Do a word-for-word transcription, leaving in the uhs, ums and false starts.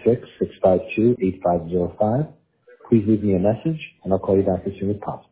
six, six five two, eight five zero five. Please leave me a message, and I'll call you back as soon as possible.